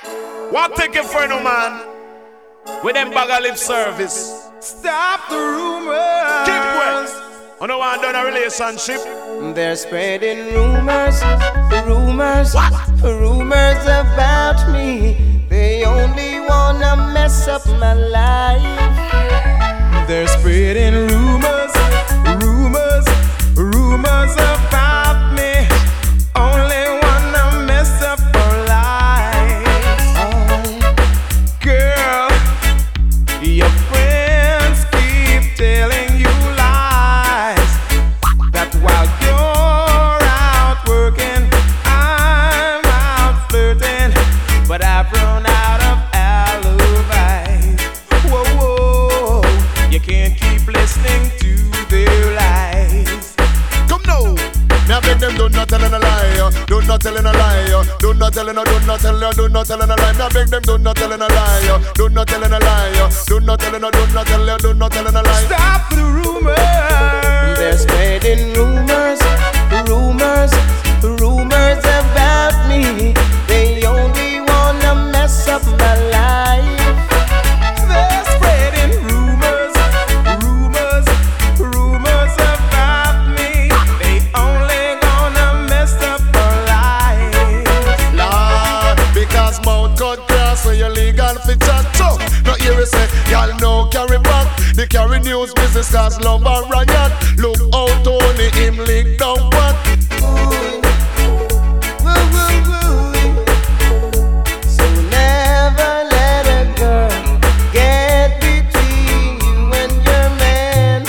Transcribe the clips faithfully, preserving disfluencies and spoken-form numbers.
What take it for no man? With them bag of lip service. Stop the rumors. Keep quiet. I don't want done a relationship. They're spreading rumors, rumors, what? rumors about me. They only wanna mess up my life. They're spreading rumors, rumors, rumors about me. Only wanna mess up our lives. Oh, girl, your friends keep telling you lies. That while you're out working, I'm out flirting. But I've run out of alibis. Whoa, whoa, you can't keep listening to their lies. Come now. Me I beg them, do not tellin' a lie. Do not tellin' a lie. Do not tellin' a, do not tellin' a, do not tellin' a lie. Me I beg them, do not tellin' a lie. Do not tellin' a lie. Do not tellin' a, do not tellin' a, do not tellin' a lie. Stop the rumors. They're spreading rumors, rumors, rumors about me. They only wanna mess up my life. They're spreading rumors, rumors, rumors about me. They only gonna mess up our lives. Lord, because mouth cut cross when you legal fit chat. So, no hear you say, y'all know carry back. They carry news business cause love and riot. Look how Tony him lick down what. Ooh, woo, woo, woo. So never let a girl get between you and your man.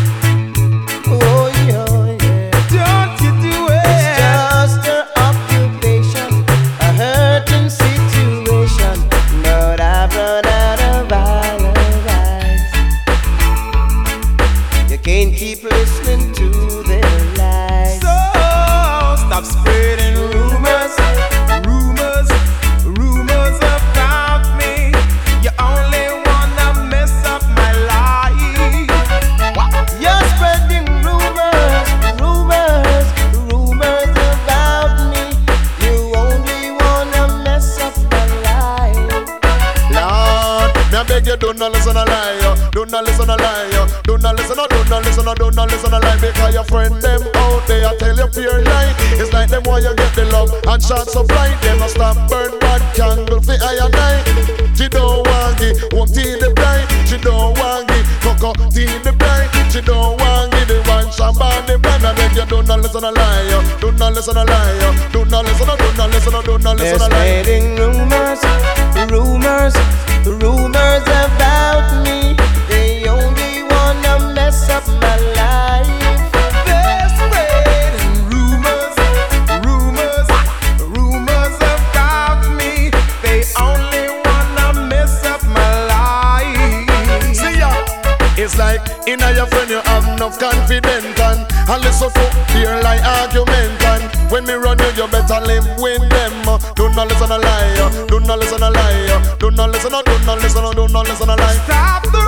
Oh yeah, yeah. Don't you do it. It's just her occupation, a hurting situation. But I've run out of alibis. You can't keep listening to their lies. So stop spreading rumors, rumors, rumors about me. You only wanna mess up my life. You're spreading rumors, rumors, rumors about me. You only wanna mess up my life. Lord, me I beg you, do not listen a lie. Do not listen a lie. Do not listen, no, do not listen, no, do not listen a lie. Because your friend them out there tell you pure lie. It's like them why you get the love and short supply. They must stop burn bad candle for I and I. She don't want it, won't tea the blind. She don't want it, cocoa tea the blind. She don't want it, the one champagne the blind. I beg you, do not listen a lie. Do not listen a lie. Do not listen, no, do not listen, no, do not They're listen a lie. spreading rumors, rumors, rumors about me. They only wanna mess up my life. They're spreading rumors, rumors, rumors about me. They only wanna mess up my life. See ya. It's like in your friend you have enough confidence and and listen to hear like argument and when me run you you better live with them. Do not listen a lie. Do not listen a lie. Do not listen. Do not listen. Do not listen a lie. Stop the